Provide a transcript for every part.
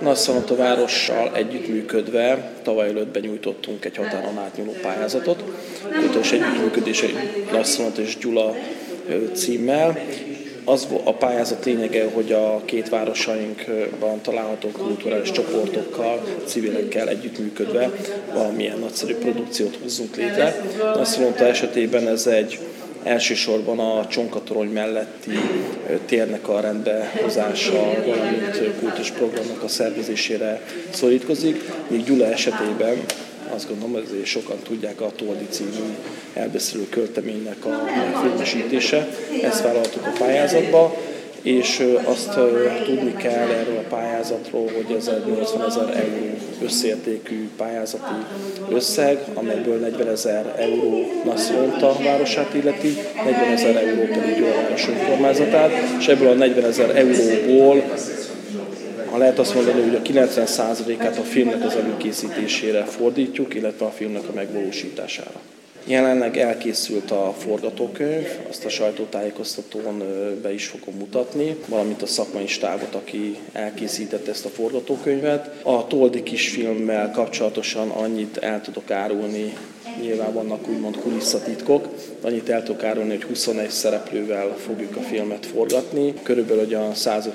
Nagyszalonta várossal együttműködve tavaly előtt benyújtottunk egy határon átnyúló pályázatot, kulturális együttműködés Nagyszalonta és Gyula címmel. Az a pályázat lényege, hogy a két városainkban található kulturális csoportokkal, civilekkel együttműködve valamilyen nagyszerű produkciót hozzunk létre. Nagyszalonta esetében ez egy elsősorban a Csonka-torony melletti térnek a rendbehozása, valamint kulturális programnak a szervezésére szorítkozik, míg Gyula esetében azt gondolom, hogy sokan tudják, a Toldi című elbeszélő költeménynek a megfilmesítése. Ezt vállaltuk a pályázatba, és azt tudni kell erről a pályázatról, hogy ez egy 80 000 euró összértékű pályázati összeg, amelyből 40 000 euró Nagyszalonta városát illeti, 40 000 euró pedig Gyula város önkormányzatát, és ebből a 40 000 euróból, ha lehet azt mondani, hogy a 90%-át a filmnek az előkészítésére fordítjuk, illetve a filmnek a megvalósítására. Jelenleg elkészült a forgatókönyv, azt a sajtótájékoztatón be is fogom mutatni, valamint a szakmai stábot, aki elkészítette ezt a forgatókönyvet. A Toldi kisfilmmel kapcsolatosan annyit el tudok árulni, nyilván vannak úgymond kulisszatitkok, annyit el tudok árulni, hogy 21 szereplővel fogjuk a filmet forgatni, körülbelül olyan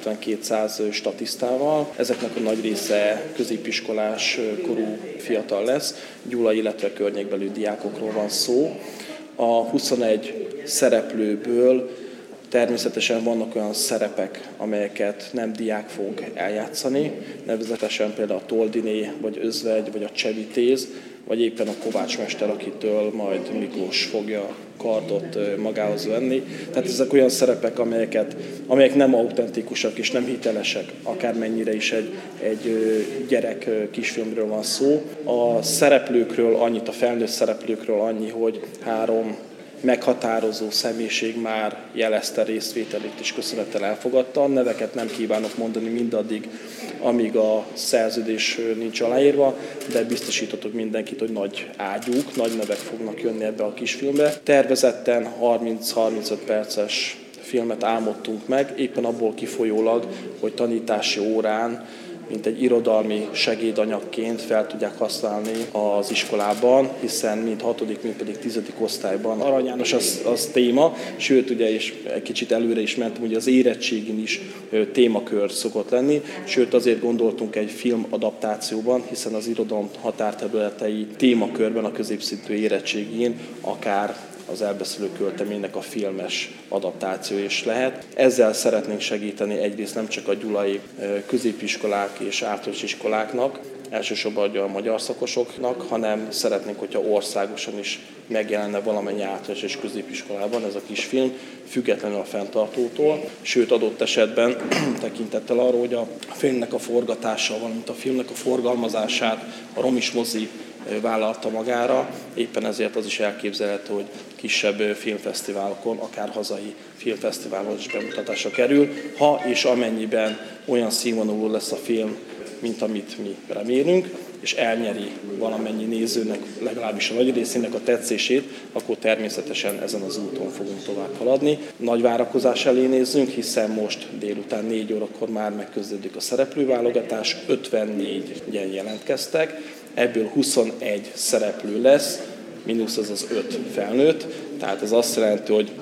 150-200 statisztával. Ezeknek a nagy része középiskolás korú fiatal lesz, Gyula, illetve környékbeli diákokról van szó. A 21 szereplőből természetesen vannak olyan szerepek, amelyeket nem diák fog eljátszani, nevezetesen például a Toldiné, vagy Özvegy, vagy a Csevitéz, vagy éppen a kovácsmester, akitől majd Miklós fogja kardot magához venni. Tehát ezek olyan szerepek, amelyek nem autentikusak és nem hitelesek, akármennyire is egy gyerek kisfilmről van szó. A szereplőkről annyit, a felnőtt szereplőkről annyi, hogy 3 meghatározó személyiség már jelezte részvételét és köszönettel elfogadta. Neveket nem kívánok mondani mindaddig, amíg a szerződés nincs aláírva, de biztosítatok mindenkit, hogy nagy ágyúk, nagy nevek fognak jönni ebbe a kisfilmbe. Tervezetten 30-35 perces filmet álmodtunk meg, éppen abból kifolyólag, hogy tanítási órán mint egy irodalmi segédanyagként fel tudják használni az iskolában, hiszen mind 6., mind pedig 10. osztályban Arany János az téma, sőt ugye is egy kicsit előre is mentem, hogy az érettségin is témakör szokott lenni, sőt azért gondoltunk egy filmadaptációban, hiszen az irodalom határterületei témakörben a középszintű érettségén akár az elbeszélő költeménynek a filmes adaptáció is lehet. Ezzel szeretnénk segíteni egyrészt nem csak a gyulai középiskolák és általános iskoláknak, elsősorban a magyar szakosoknak, hanem szeretnénk, hogyha országosan is megjelenne valamennyi általános és középiskolában ez a kisfilm, függetlenül a fenntartótól, sőt adott esetben tekintettel arra, hogy a filmnek a forgatása, valamint a filmnek a forgalmazását a Romis mozi vállalta magára, éppen ezért az is elképzelhető, hogy kisebb filmfesztiválokon, akár hazai filmfesztiválon is bemutatásra kerül, ha és amennyiben olyan színvonalú lesz a film, mint amit mi remélünk, és elnyeri valamennyi nézőnek, legalábbis a nagy részének a tetszését, akkor természetesen ezen az úton fogunk tovább haladni. Nagy várakozás elé nézzünk, hiszen most délután 4 órakor már megkezdődik a szereplőválogatás, 54-en jelentkeztek, ebből 21 szereplő lesz, mínusz az 5 felnőtt, tehát ez azt jelenti, hogy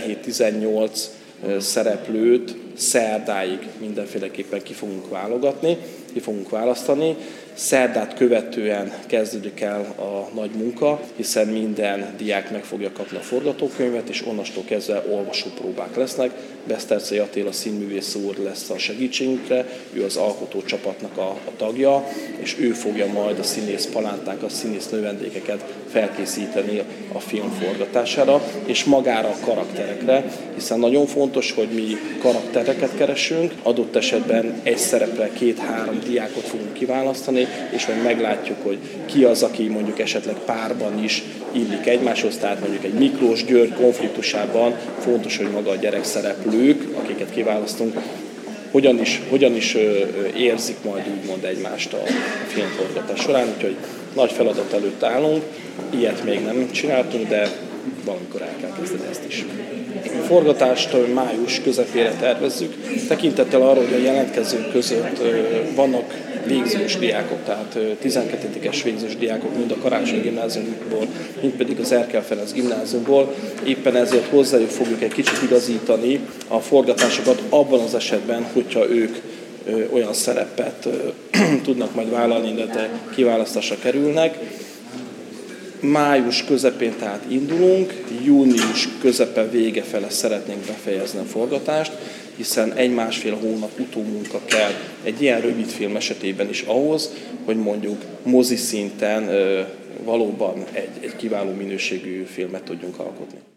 17-18 szereplőt szerdáig mindenféleképpen ki fogunk válogatni, ki fogunk választani. Szerdát követően kezdődik el a nagy munka, hiszen minden diák meg fogja kapni a forgatókönyvet, és onnastól kezdve olvasópróbák lesznek. Besztercei Attila színművész úr lesz a segítségünkre, ő az alkotócsapatnak a tagja, és ő fogja majd a színész palántákat, színész növendékeket felkészíteni a film forgatására, és magára a karakterekre, hiszen nagyon fontos, hogy mi karaktereket keresünk, adott esetben egy szerepre 2-3 diákot fogunk kiválasztani, és majd meglátjuk, hogy ki az, aki mondjuk esetleg párban is illik egymáshoz, tehát mondjuk egy Miklós-György konfliktusában fontos, hogy maga a gyerekszereplők, akiket kiválasztunk, hogyan is érzik majd úgymond egymást a filmforgatás során, úgyhogy nagy feladat előtt állunk, ilyet még nem csináltunk, de valamikor el kell kezdeni ezt is. A forgatást május közepére tervezzük, tekintettel arra, hogy a jelentkezők között vannak végzős diákok, tehát 12-es végzős diákok, mind a Karácsony Gimnáziumból, mind pedig az Erkel Ferenc Gimnáziumból. Éppen ezért hozzájuk fogjuk egy kicsit igazítani a forgatásokat abban az esetben, hogyha ők olyan szerepet tudnak majd vállalni, illetve kiválasztásra kerülnek. Május közepén tehát indulunk, június közepe vége fele szeretnénk befejezni a forgatást, hiszen 1-1,5 hónap utómunka kell egy ilyen rövid film esetében is ahhoz, hogy mondjuk mozi szinten valóban egy kiváló minőségű filmet tudjunk alkotni.